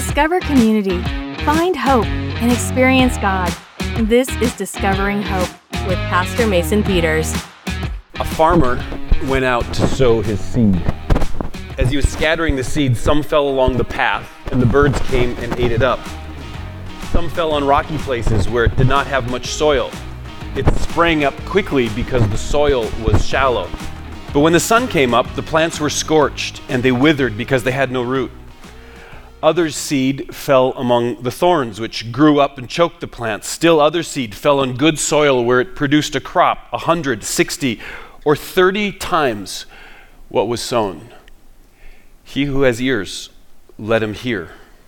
Discover community, find hope, and experience God. This is Discovering Hope with Pastor Mason Peters. A farmer went out to sow his seed. As he was scattering the seed, some fell along the path, and the birds came and ate it up. Some fell on rocky places where it did not have much soil. It sprang up quickly because the soil was shallow. But when the sun came up, the plants were scorched, and they withered because they had no root. Others' seed fell among the thorns, which grew up and choked the plants. Still other seed fell on good soil where it produced a crop 100, 60, or 30 times what was sown. He who has ears, let him hear.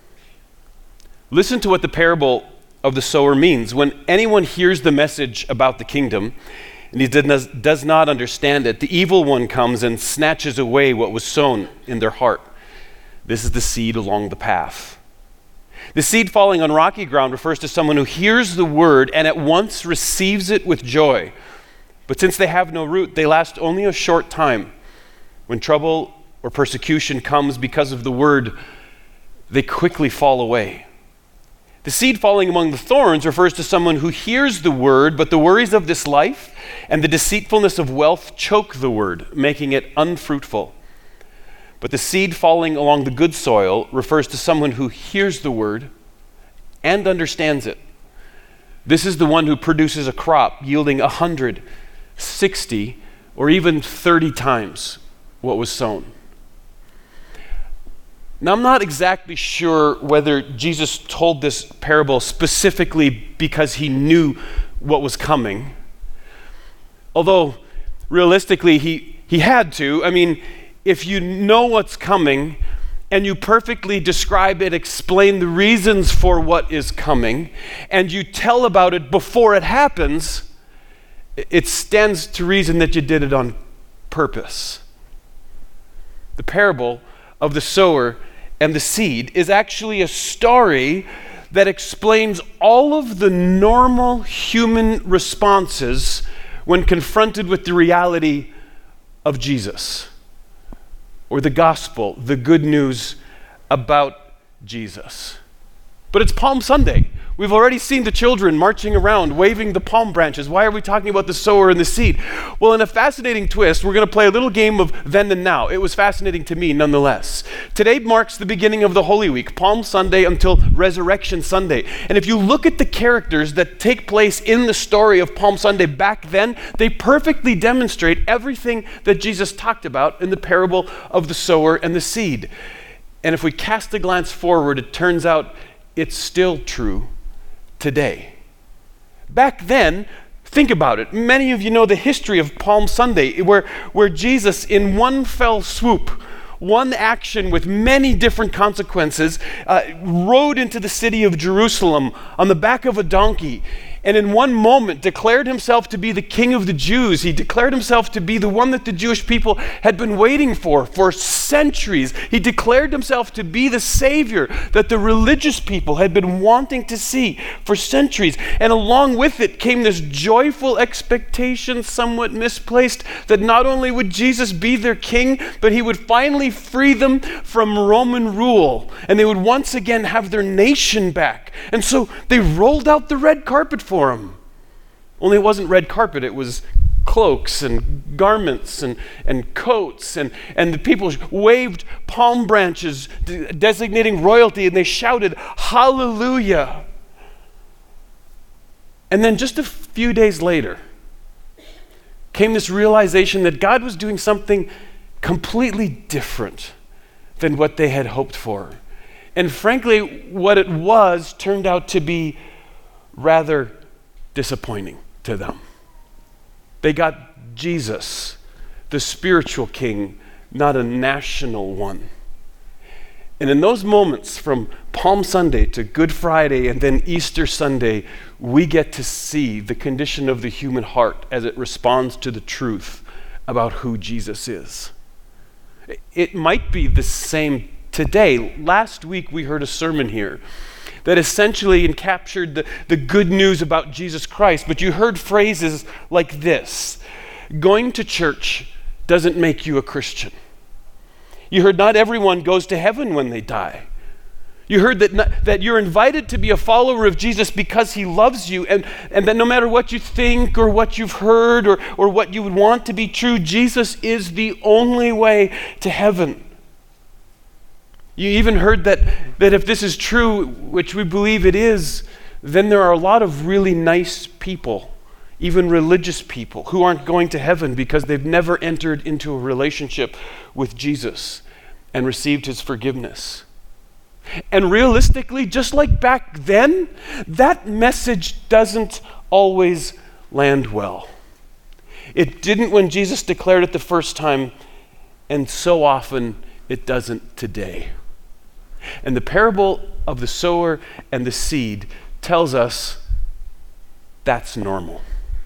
Listen to what the parable of the sower means. When anyone hears the message about the kingdom and he does not understand it, the evil one comes and snatches away what was sown in their heart. This is the seed along the path. The seed falling on rocky ground refers to someone who hears the word and at once receives it with joy. But since they have no root, they last only a short time. When trouble or persecution comes because of the word, they quickly fall away. The seed falling among the thorns refers to someone who hears the word, but the worries of this life and the deceitfulness of wealth choke the word, making it unfruitful. But the seed falling along the good soil refers to someone who hears the word and understands it. This is the one who produces a crop yielding 100, 60, or even 30 times what was sown. Now, I'm not exactly sure whether Jesus told this parable specifically because he knew what was coming. Although, realistically, he had to. I mean, if you know what's coming and you perfectly describe and explain the reasons for what is coming and you tell about it before it happens, it stands to reason that you did it on purpose. The parable of the sower and the seed is actually a story that explains all of the normal human responses when confronted with the reality of Jesus, or the gospel, the good news about Jesus. But it's Palm Sunday. We've already seen the children marching around, waving the palm branches. Why are we talking about the sower and the seed? Well, in a fascinating twist, we're going to play a little game of then and now. It was fascinating to me nonetheless. Today marks the beginning of the Holy Week, Palm Sunday until Resurrection Sunday. And if you look at the characters that take place in the story of Palm Sunday back then, they perfectly demonstrate everything that Jesus talked about in the parable of the sower and the seed. And if we cast a glance forward, it turns out it's still true today. Back then, think about it. Many of you know the history of Palm Sunday, where Jesus, in one fell swoop, one action with many different consequences, rode into the city of Jerusalem on the back of a donkey, and in one moment declared himself to be the King of the Jews. He declared himself to be the one that the Jewish people had been waiting for centuries. He declared himself to be the Savior that the religious people had been wanting to see for centuries. And along with it came this joyful expectation, somewhat misplaced, that not only would Jesus be their king, but he would finally free them from Roman rule, and they would once again have their nation back. And so they rolled out the red carpet for him. Only it wasn't red carpet, it was cloaks and garments and coats, and the people waved palm branches designating royalty, and they shouted, "Hallelujah." And then just a few days later came this realization that God was doing something completely different than what they had hoped for. And frankly, what it was turned out to be rather disappointing to them. They got Jesus, the spiritual king, not a national one. And in those moments from Palm Sunday to Good Friday and then Easter Sunday, we get to see the condition of the human heart as it responds to the truth about who Jesus is. It might be the same today. Last week we heard a sermon here that essentially encaptured the good news about Jesus Christ, but you heard phrases like this: going to church doesn't make you a Christian. You heard not everyone goes to heaven when they die. You heard that you're invited to be a follower of Jesus because he loves you, and that no matter what you think or what you've heard or what you would want to be true, Jesus is the only way to heaven. You even heard that if this is true, which we believe it is, then there are a lot of really nice people, even religious people, who aren't going to heaven because they've never entered into a relationship with Jesus and received his forgiveness. And realistically, just like back then, that message doesn't always land well. It didn't when Jesus declared it the first time, and so often it doesn't today. And the parable of the sower and the seed tells us that's normal.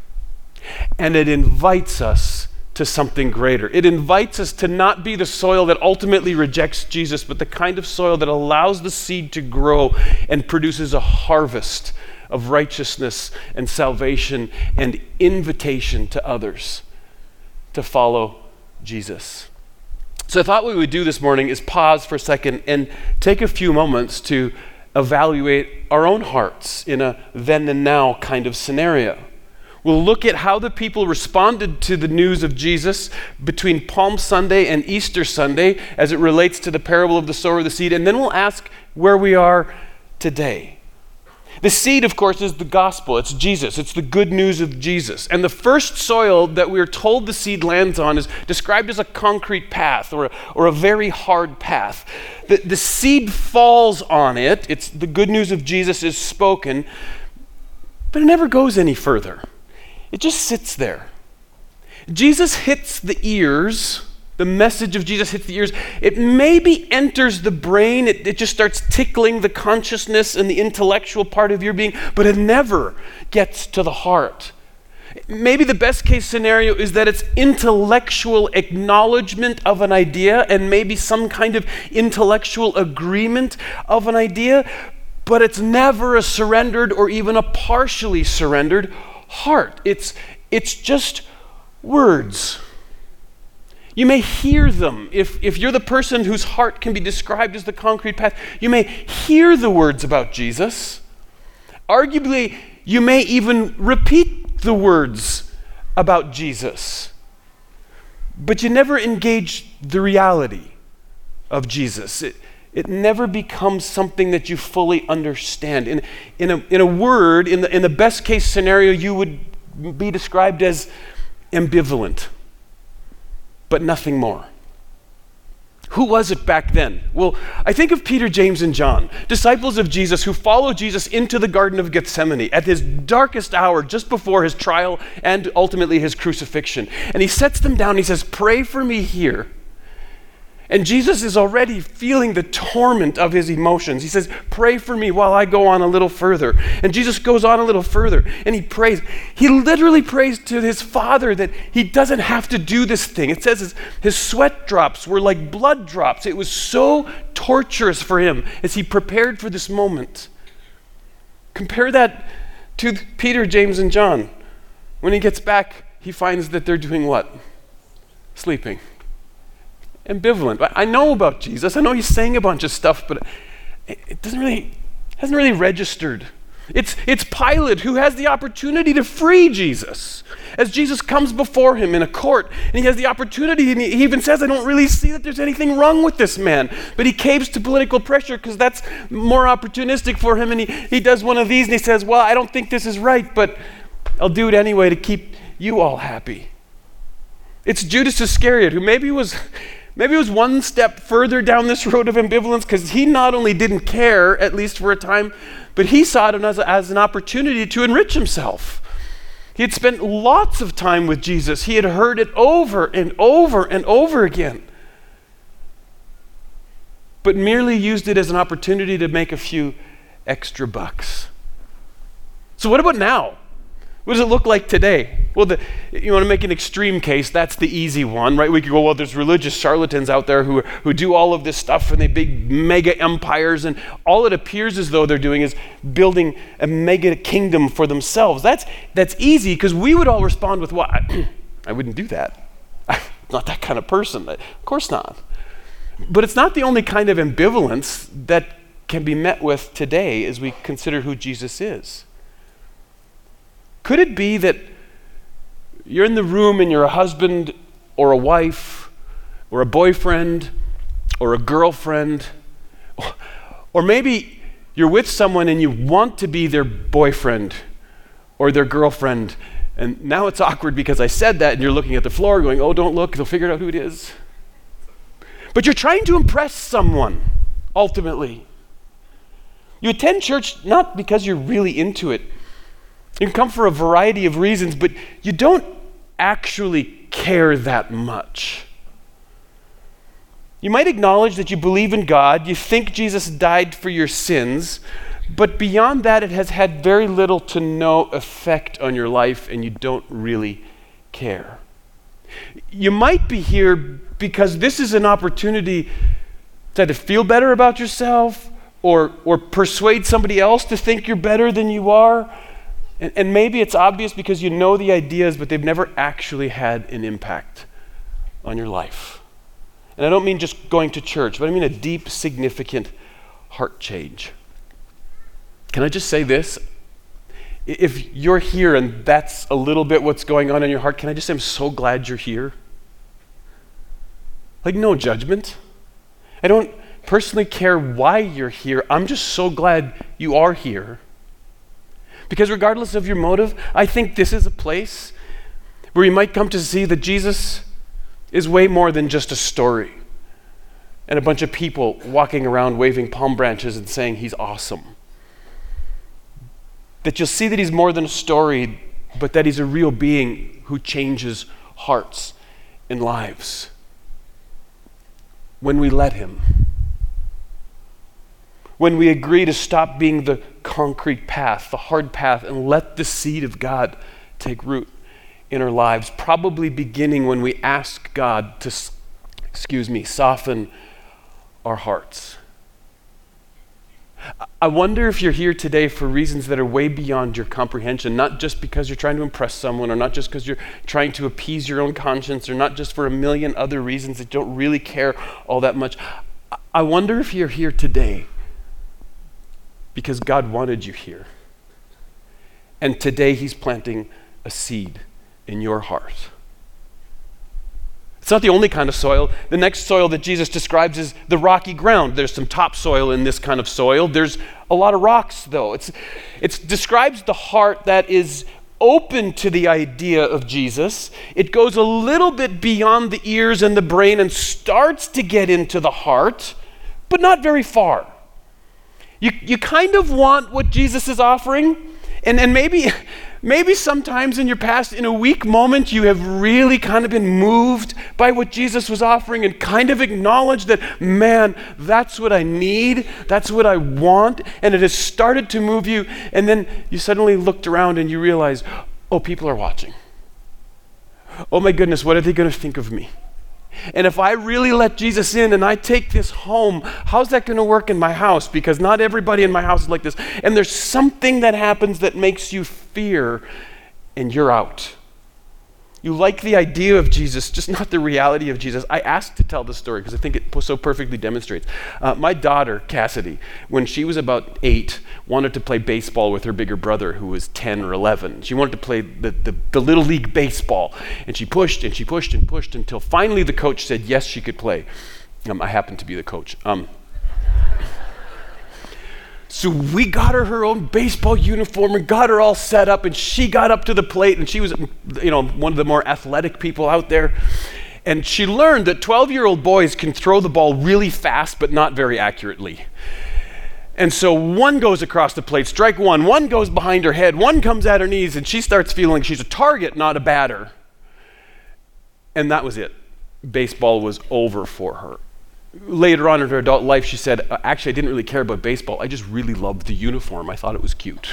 And it invites us to something greater. It invites us to not be the soil that ultimately rejects Jesus, but the kind of soil that allows the seed to grow and produces a harvest of righteousness and salvation and invitation to others to follow Jesus. So I thought what we would do this morning is pause for a second and take a few moments to evaluate our own hearts in a then and now kind of scenario. We'll look at how the people responded to the news of Jesus between Palm Sunday and Easter Sunday as it relates to the parable of the sower and the seed, and then we'll ask where we are today. The seed, of course, is the gospel. It's Jesus. It's the good news of Jesus. And the first soil that we're told the seed lands on is described as a concrete path or a very hard path. The seed falls on it. It's the good news of Jesus is spoken, but it never goes any further. It just sits there. Jesus hits the ears. The message of Jesus hits the ears. It maybe enters the brain. It just starts tickling the consciousness and the intellectual part of your being, but it never gets to the heart. Maybe the best case scenario is that it's intellectual acknowledgement of an idea and maybe some kind of intellectual agreement of an idea, but it's never a surrendered or even a partially surrendered heart. It's just words. You may hear them. If you're the person whose heart can be described as the concrete path, you may hear the words about Jesus. Arguably, you may even repeat the words about Jesus. But you never engage the reality of Jesus. It never becomes something that you fully understand. In a word, in the best case scenario, you would be described as ambivalent, but nothing more. Who was it back then? Well, I think of Peter, James, and John, disciples of Jesus who followed Jesus into the Garden of Gethsemane at his darkest hour, just before his trial and ultimately his crucifixion. And he sets them down, he says, "Pray for me here." And Jesus is already feeling the torment of his emotions. He says, "Pray for me while I go on a little further." And Jesus goes on a little further and he prays. He literally prays to his Father that he doesn't have to do this thing. It says his sweat drops were like blood drops. It was so torturous for him as he prepared for this moment. Compare that to Peter, James, and John. When he gets back, he finds that they're doing what? Sleeping. Ambivalent. I know about Jesus. I know he's saying a bunch of stuff, but it hasn't really registered. It's Pilate who has the opportunity to free Jesus. As Jesus comes before him in a court, and he has the opportunity, and he even says, "I don't really see that there's anything wrong with this man." But he caves to political pressure because that's more opportunistic for him, and he does one of these, and he says, "Well, I don't think this is right, but I'll do it anyway to keep you all happy." It's Judas Iscariot, who maybe was one step further down this road of ambivalence, because he not only didn't care, at least for a time, but he saw it as an opportunity to enrich himself. He had spent lots of time with Jesus. He had heard it over and over and over again, but merely used it as an opportunity to make a few extra bucks. So what about now? What does it look like today? Well, you want to make an extreme case, that's the easy one, right? We could go, well, there's religious charlatans out there who do all of this stuff, and they big mega empires, and all it appears as though they're doing is building a mega kingdom for themselves. That's easy, because we would all respond with, "What? I wouldn't do that. I'm not that kind of person." Of course not. But it's not the only kind of ambivalence that can be met with today as we consider who Jesus is. Could it be that you're in the room and you're a husband or a wife or a boyfriend or a girlfriend, or maybe you're with someone and you want to be their boyfriend or their girlfriend, and now it's awkward because I said that and you're looking at the floor going, oh, don't look, they'll figure out who it is. But you're trying to impress someone, ultimately. You attend church not because you're really into it. You can come for a variety of reasons, but you don't actually care that much. You might acknowledge that you believe in God, you think Jesus died for your sins, but beyond that, it has had very little to no effect on your life, and you don't really care. You might be here because this is an opportunity to either feel better about yourself or persuade somebody else to think you're better than you are. And maybe it's obvious because you know the ideas, but they've never actually had an impact on your life. And I don't mean just going to church, but I mean a deep, significant heart change. Can I just say this? If you're here and that's a little bit what's going on in your heart, can I just say I'm so glad you're here? Like, no judgment. I don't personally care why you're here. I'm just so glad you are here. Because regardless of your motive, I think this is a place where you might come to see that Jesus is way more than just a story and a bunch of people walking around waving palm branches and saying he's awesome. That you'll see that he's more than a story, but that he's a real being who changes hearts and lives when we let him. When we agree to stop being the concrete path, the hard path, and let the seed of God take root in our lives, probably beginning when we ask God to, soften our hearts. I wonder if you're here today for reasons that are way beyond your comprehension, not just because you're trying to impress someone, or not just because you're trying to appease your own conscience, or not just for a million other reasons that don't really care all that much. I wonder if you're here today because God wanted you here. And today he's planting a seed in your heart. It's not the only kind of soil. The next soil that Jesus describes is the rocky ground. There's some topsoil in this kind of soil. There's a lot of rocks, though. It describes the heart that is open to the idea of Jesus. It goes a little bit beyond the ears and the brain and starts to get into the heart, but not very far. You kind of want what Jesus is offering, and maybe sometimes in your past, in a weak moment, you have really kind of been moved by what Jesus was offering and kind of acknowledged that, man, that's what I need, that's what I want, and it has started to move you, and then you suddenly looked around and you realize, oh, people are watching. Oh my goodness, what are they going to think of me? And if I really let Jesus in and I take this home, how's that going to work in my house? Because not everybody in my house is like this. And there's something that happens that makes you fear, and you're out. You like the idea of Jesus, just not the reality of Jesus. I asked to tell this story because I think it so perfectly demonstrates. My daughter, Cassidy, when she was about 8, wanted to play baseball with her bigger brother who was 10 or 11. She wanted to play the Little League baseball. And she pushed and she pushed and pushed until finally the coach said yes, she could play. I happened to be the coach. So we got her own baseball uniform and got her all set up, and she got up to the plate, and she was, one of the more athletic people out there. And she learned that 12-year-old boys can throw the ball really fast, but not very accurately. And so one goes across the plate, strike one goes behind her head, one comes at her knees, and she starts feeling she's a target, not a batter. And that was it. Baseball was over for her. Later on in her adult life, she said, actually, I didn't really care about baseball. I just really loved the uniform. I thought it was cute.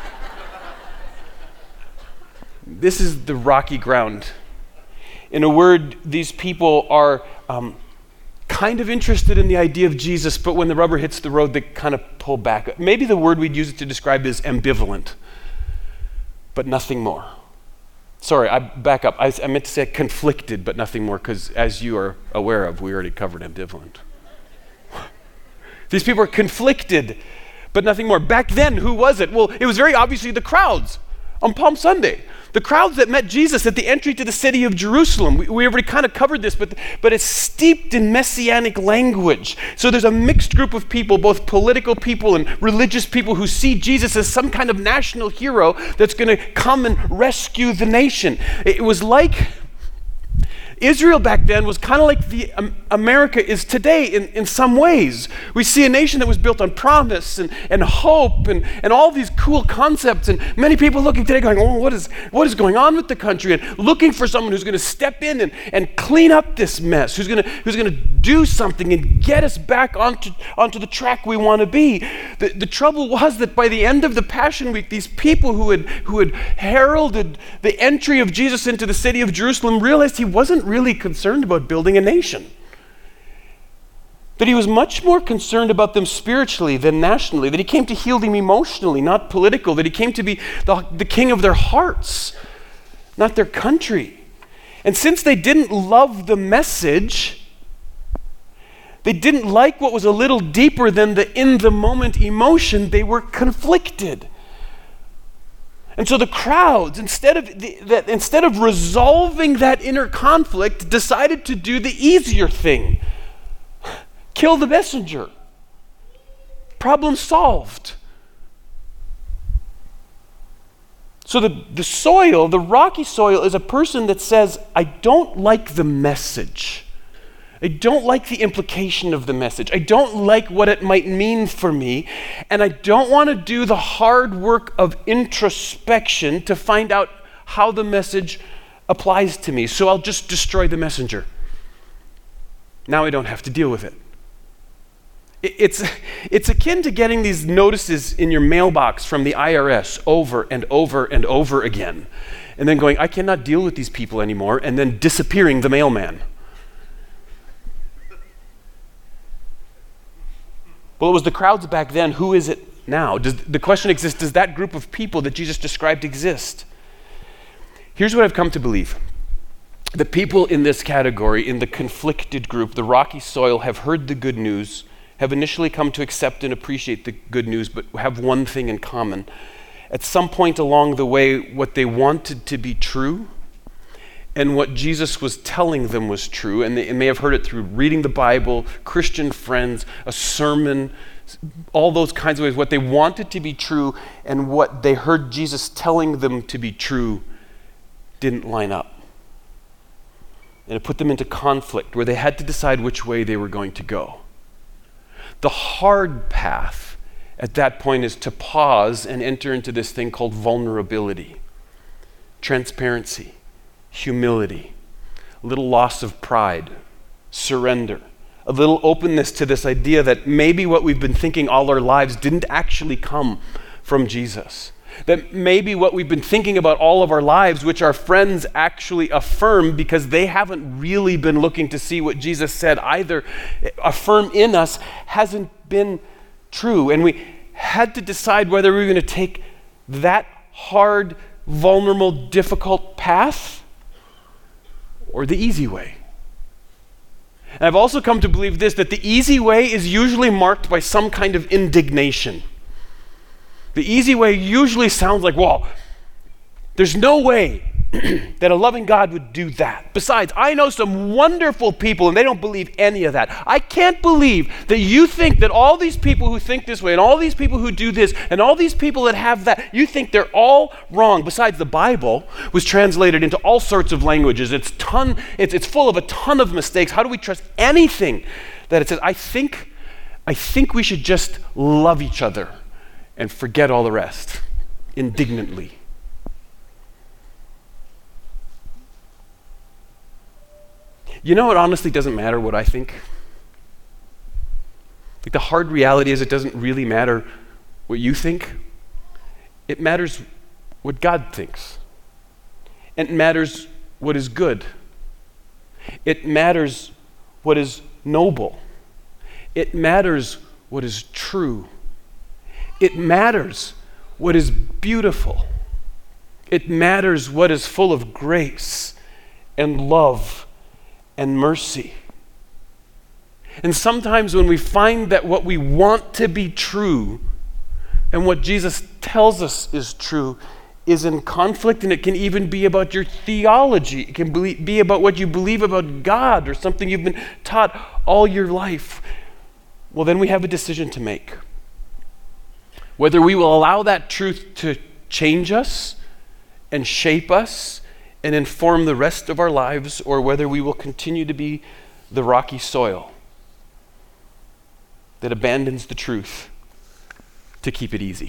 This is the rocky ground. In a word, these people are kind of interested in the idea of Jesus, but when the rubber hits the road, they kind of pull back. Maybe the word we'd use it to describe is ambivalent, but nothing more. Sorry, I back up. I meant to say conflicted, but nothing more, because as you are aware of, we already covered ambivalent. These people are conflicted, but nothing more. Back then, who was it? Well, it was very obviously the crowds on Palm Sunday. The crowds that met Jesus at the entry to the city of Jerusalem. We already kind of covered this, but it's steeped in messianic language. So there's a mixed group of people, both political people and religious people, who see Jesus as some kind of national hero that's going to come and rescue the nation. It was like Israel back then was kind of like the America is today in some ways. We see a nation that was built on promise and hope and all these cool concepts, and many people looking today going, oh, what is going on with the country, and looking for someone who's going to step in and clean up this mess, who's going to do something and get us back onto the track we want to be. The trouble was that by the end of the Passion Week, these people who had heralded the entry of Jesus into the city of Jerusalem realized he wasn't really concerned about building a nation. That he was much more concerned about them spiritually than nationally. That he came to heal them emotionally, not political. That he came to be the king of their hearts, not their country. And since they didn't love the message, they didn't like what was a little deeper than the in-the-moment emotion, they were conflicted. And so the crowds, instead of resolving that inner conflict, decided to do the easier thing. Kill the messenger. Problem solved. So the soil, the rocky soil, is a person that says, I don't like the message. I don't like the implication of the message. I don't like what it might mean for me. And I don't want to do the hard work of introspection to find out how the message applies to me. So I'll just destroy the messenger. Now I don't have to deal with it. It's akin to getting these notices in your mailbox from the IRS over and over and over again, and then going, I cannot deal with these people anymore, and then disappearing the mailman. Well, it was the crowds back then. Who is it now? The question exists, does that group of people that Jesus described exist? Here's what I've come to believe. The people in this category, in the conflicted group, the rocky soil, have heard the good news, have initially come to accept and appreciate the good news, but have one thing in common. At some point along the way, what they wanted to be true and what Jesus was telling them was true, and they may have heard it through reading the Bible, Christian friends, a sermon, all those kinds of ways. What they wanted to be true and what they heard Jesus telling them to be true didn't line up. And it put them into conflict where they had to decide which way they were going to go. The hard path at that point is to pause and enter into this thing called vulnerability, transparency, humility, a little loss of pride, surrender, a little openness to this idea that maybe what we've been thinking all our lives didn't actually come from Jesus. That maybe what we've been thinking about all of our lives, which our friends actually affirm because they haven't really been looking to see what Jesus said either, affirm in us, hasn't been true. And we had to decide whether we were going to take that hard, vulnerable, difficult path or the easy way. And I've also come to believe this, that the easy way is usually marked by some kind of indignation. The easy way usually sounds like, well, there's no way that a loving God would do that. Besides, I know some wonderful people and they don't believe any of that. I can't believe that you think that all these people who think this way and all these people who do this and all these people that have that, you think they're all wrong. Besides, the Bible was translated into all sorts of languages. It's full of a ton of mistakes. How do we trust anything that it says? I think we should just love each other and forget all the rest, indignantly. You know, it honestly doesn't matter what I think. Like, the hard reality is it doesn't really matter what you think. It matters what God thinks. It matters what is good. It matters what is noble. It matters what is true. It matters what is beautiful. It matters what is full of grace and love and mercy. And sometimes when we find that what we want to be true and what Jesus tells us is true is in conflict, and it can even be about your theology. It can be about what you believe about God or something you've been taught all your life. Well, then we have a decision to make. Whether we will allow that truth to change us and shape us and inform the rest of our lives, or whether we will continue to be the rocky soil that abandons the truth to keep it easy.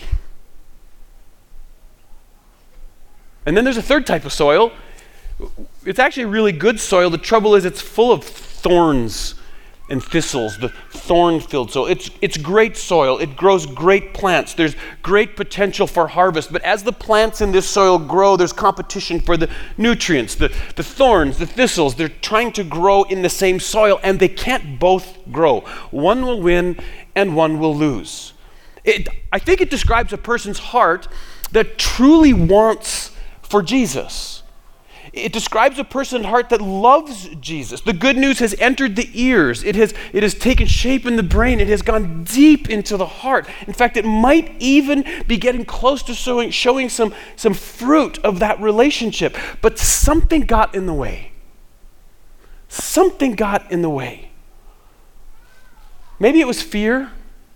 And then there's a third type of soil. It's actually really good soil. The trouble is it's full of thorns and thistles, the thorn-filled soil. It's great soil. It grows great plants. There's great potential for harvest. But as the plants in this soil grow, there's competition for the nutrients. The thorns, the thistles, they're trying to grow in the same soil, and they can't both grow. One will win and one will lose. I think it describes a person's heart that truly wants for Jesus. It describes a person's heart that loves Jesus. The good news has entered the ears. It has taken shape in the brain. It has gone deep into the heart. In fact, it might even be getting close to showing some fruit of that relationship. But something got in the way. Something got in the way. Maybe it was fear.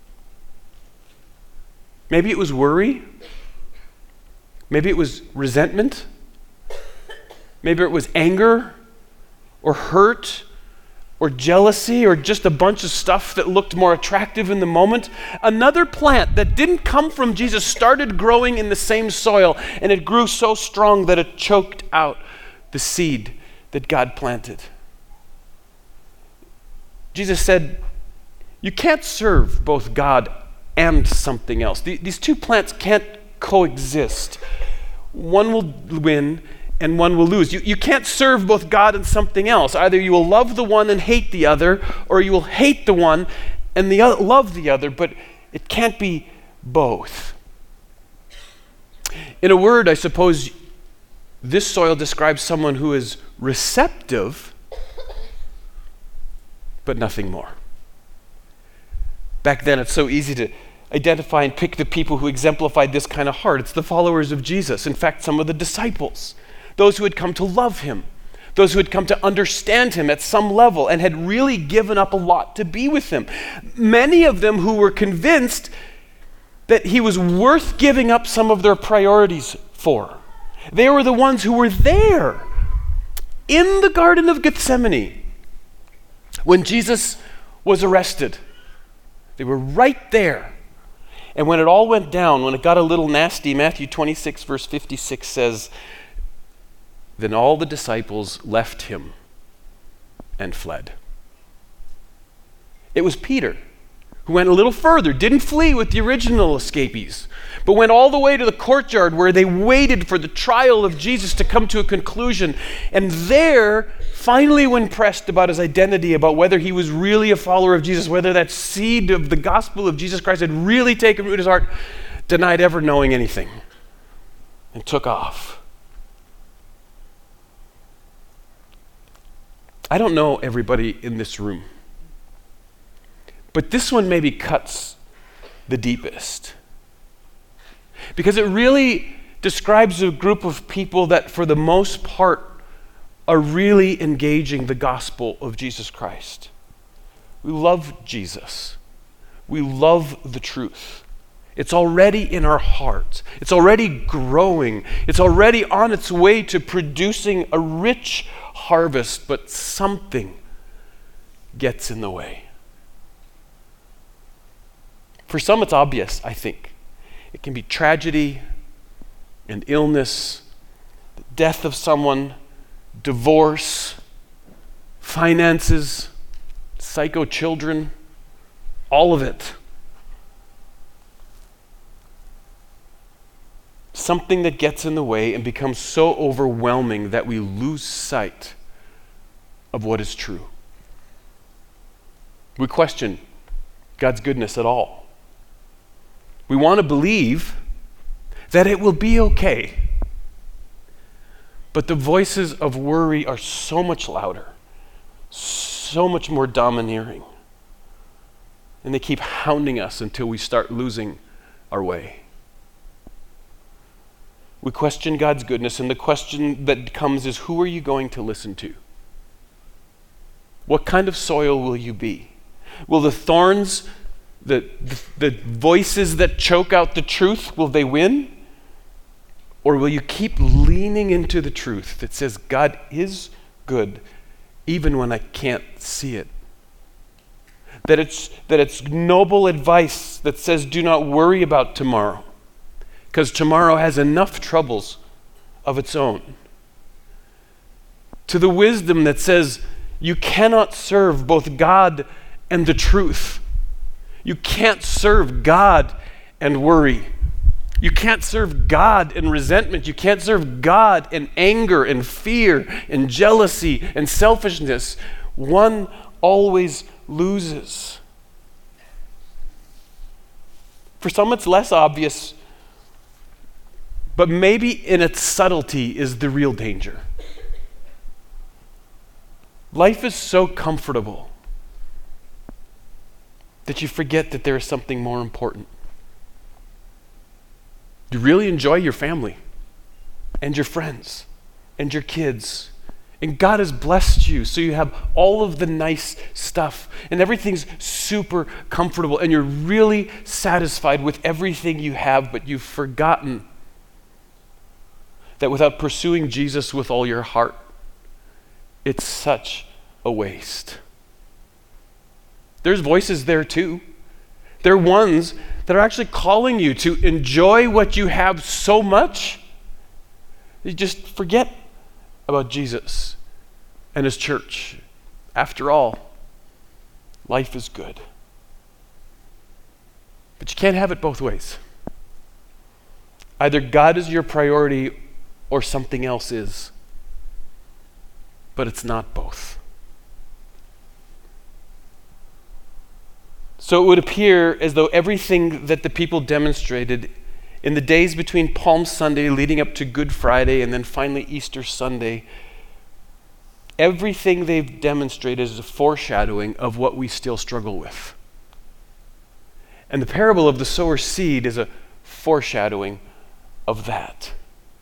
Maybe it was worry. Maybe it was resentment. Maybe it was anger or hurt or jealousy or just a bunch of stuff that looked more attractive in the moment. Another plant that didn't come from Jesus started growing in the same soil, and it grew so strong that it choked out the seed that God planted. Jesus said, you can't serve both God and something else. These two plants can't coexist. One will win and one will lose. You can't serve both God and something else. Either you will love the one and hate the other, or you will hate the one and love the other, but it can't be both. In a word, I suppose this soil describes someone who is receptive, but nothing more. Back then, it's so easy to identify and pick the people who exemplified this kind of heart. It's the followers of Jesus. In fact, some of the disciples, those who had come to love him, those who had come to understand him at some level and had really given up a lot to be with him. Many of them who were convinced that he was worth giving up some of their priorities for. They were the ones who were there in the Garden of Gethsemane when Jesus was arrested. They were right there. And when it all went down, when it got a little nasty, Matthew 26, verse 56 says, then all the disciples left him and fled. It was Peter who went a little further, didn't flee with the original escapees, but went all the way to the courtyard where they waited for the trial of Jesus to come to a conclusion. And there, finally, when pressed about his identity, about whether he was really a follower of Jesus, whether that seed of the gospel of Jesus Christ had really taken root in his heart, denied ever knowing anything and took off. I don't know everybody in this room, but this one maybe cuts the deepest, because it really describes a group of people that for the most part are really engaging the gospel of Jesus Christ. We love Jesus. We love the truth. It's already in our hearts. It's already growing. It's already on its way to producing a rich harvest, but something gets in the way. For some, it's obvious, I think. It can be tragedy and illness, the death of someone, divorce, finances, psycho children, all of it. Something that gets in the way and becomes so overwhelming that we lose sight of what is true. We question God's goodness at all. We want to believe that it will be okay. But the voices of worry are so much louder, so much more domineering. and they keep hounding us until we start losing our way. We question God's goodness, and the question that comes is, who are you going to listen to? What kind of soil will you be? Will the thorns, the voices that choke out the truth, will they win? Or will you keep leaning into the truth that says God is good even when I can't see it? That it's noble advice that says do not worry about tomorrow, because tomorrow has enough troubles of its own. To the wisdom that says you cannot serve both God and the truth. You can't serve God and worry. You can't serve God in resentment. You can't serve God in anger and fear and jealousy and selfishness. One always loses. For some, it's less obvious, but maybe in its subtlety is the real danger. Life is so comfortable that you forget that there is something more important. You really enjoy your family and your friends and your kids. And God has blessed you, so you have all of the nice stuff, and everything's super comfortable, and you're really satisfied with everything you have, but you've forgotten that without pursuing Jesus with all your heart, it's such a waste. There's voices there too. They're ones that are actually calling you to enjoy what you have so much, you just forget about Jesus and his church. After all, life is good. But you can't have it both ways. Either God is your priority or something else is. But it's not both. So it would appear as though everything that the people demonstrated in the days between Palm Sunday leading up to Good Friday and then finally Easter Sunday, everything they've demonstrated is a foreshadowing of what we still struggle with. And the parable of the sower seed is a foreshadowing of that.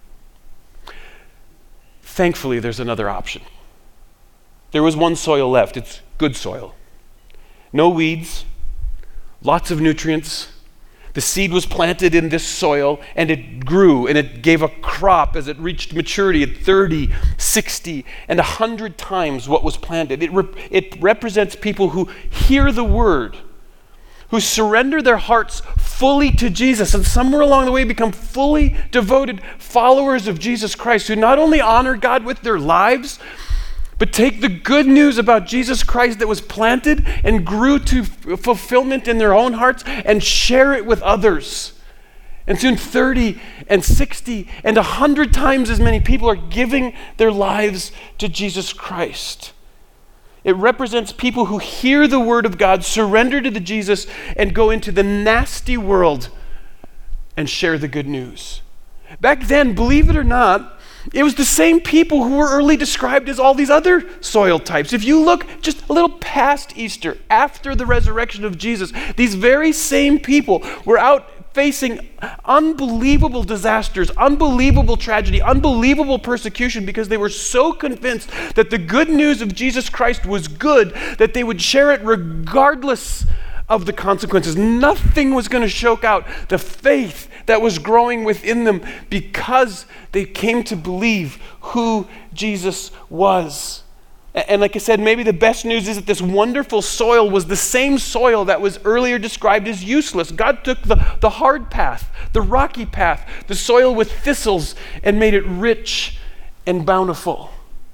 Thankfully, there's another option. There was one soil left. It's good soil. No weeds, lots of nutrients. The seed was planted in this soil, and it grew, and it gave a crop as it reached maturity at 30, 60, and 100 times what was planted. It represents people who hear the word, who surrender their hearts fully to Jesus, and somewhere along the way become fully devoted followers of Jesus Christ, who not only honor God with their lives, but take the good news about Jesus Christ that was planted and grew to fulfillment in their own hearts and share it with others. And soon 30 and 60 and 100 times as many people are giving their lives to Jesus Christ. It represents people who hear the word of God, surrender to the Jesus, and go into the nasty world and share the good news. Back then, believe it or not, it was the same people who were early described as all these other soil types. If you look just a little past Easter, after the resurrection of Jesus, these very same people were out facing unbelievable disasters, unbelievable tragedy, unbelievable persecution, because they were so convinced that the good news of Jesus Christ was good that they would share it regardless of the consequences. Nothing was going to choke out the faith that was growing within them because they came to believe who Jesus was. And like I said, maybe the best news is that this wonderful soil was the same soil that was earlier described as useless. God took the hard path, the rocky path, the soil with thistles, and made it rich and bountiful.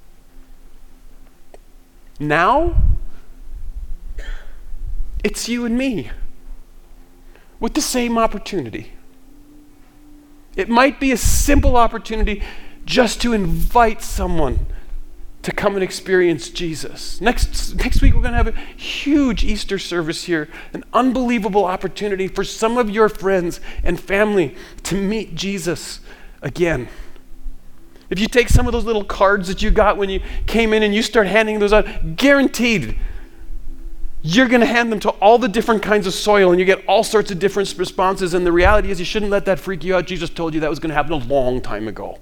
Now, it's you and me with the same opportunity. It might be a simple opportunity just to invite someone to come and experience Jesus. Next week we're going to have a huge Easter service here, an unbelievable opportunity for some of your friends and family to meet Jesus again. If you take some of those little cards that you got when you came in and you start handing those out, guaranteed you're going to hand them to all the different kinds of soil, and you get all sorts of different responses. And the reality is, you shouldn't let that freak you out. Jesus told you that was going to happen a long time ago.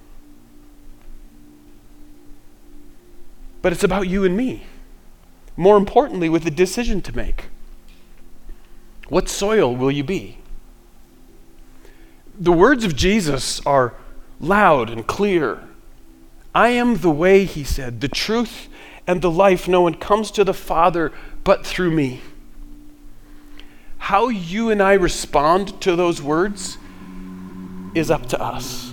But it's about you and me. More importantly, with a decision to make. What soil will you be? The words of Jesus are loud and clear. I am the way, he said, the truth and the life. No one comes to the Father but through me. How you and I respond to those words is up to us.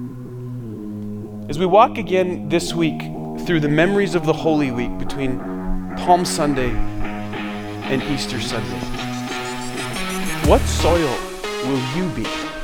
As we walk again this week through the memories of the Holy Week between Palm Sunday and Easter Sunday, what soil will you be?